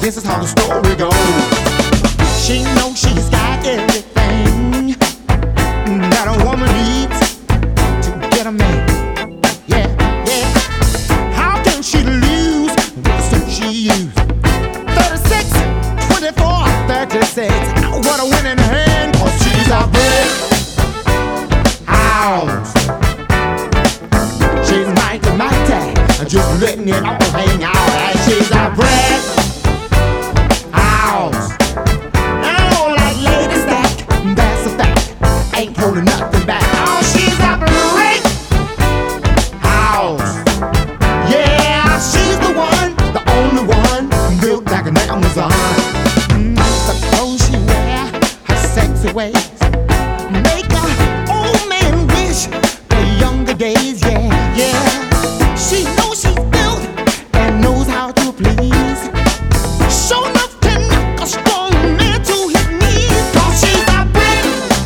this is how the story goes. She knows she's got everything that a woman needs to get a man. Yeah, yeah. How can she lose with the suit she used? 36, 24, 36. What a winning hand, 'cause she's a brick house. She's mighty, just letting it all hang out. And she's a brick house. Oh, like Lady Stack, that's a fact. Ain't holding nothing back. Oh, she's a brick house. Yeah, she's the one, the only one built like an Amazon. The clothes she wear, her sexy ways, make a old man wish for younger days. Yeah, yeah. She knows she's built and knows how to please. Sure enough can knock a strong man to his knees. 'Cause she's a brick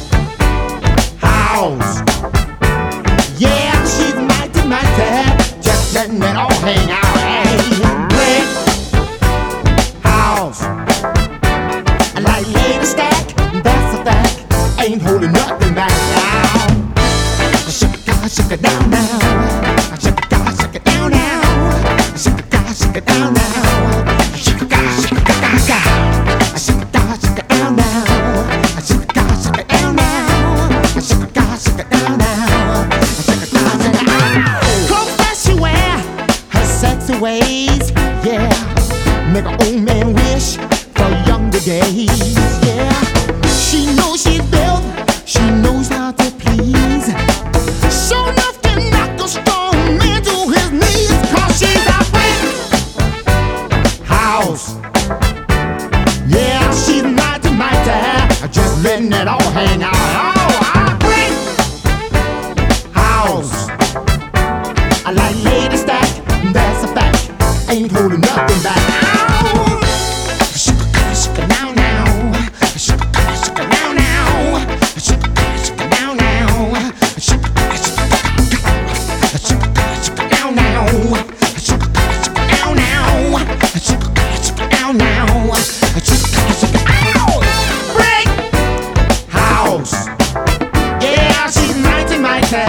house. Yeah, she's mighty, mighty, just letting it all hang out. Hey, brick house. Like Lady Stack, that's a fact. Ain't holding nothing back now. Shake it down now. Shake it down now. Shake it down now. Shake it down now. Shake it down now. Shake it down now. Shake it down now. Shake it down now. Clothes that she wear, her sexy ways, yeah, make an old man wish for younger days. Yeah, she knows she's built, she knows how to please. Sure enough can knock a strong man to his knees. 'Cause she's a brick house. Yeah, she's mighty, mighty, just letting it all hang out. Oh, a brick house. I like Lady Stack, that's a fact. Ain't holding nothing back. Oh, shake it now now. Shake it now now. Shake it now now. Shake it now now. Shake it now now. Shake it now now. Brick house. Yeah, she's mighty, mighty,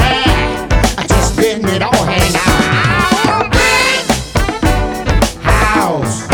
just letting it all hang out. Brick house.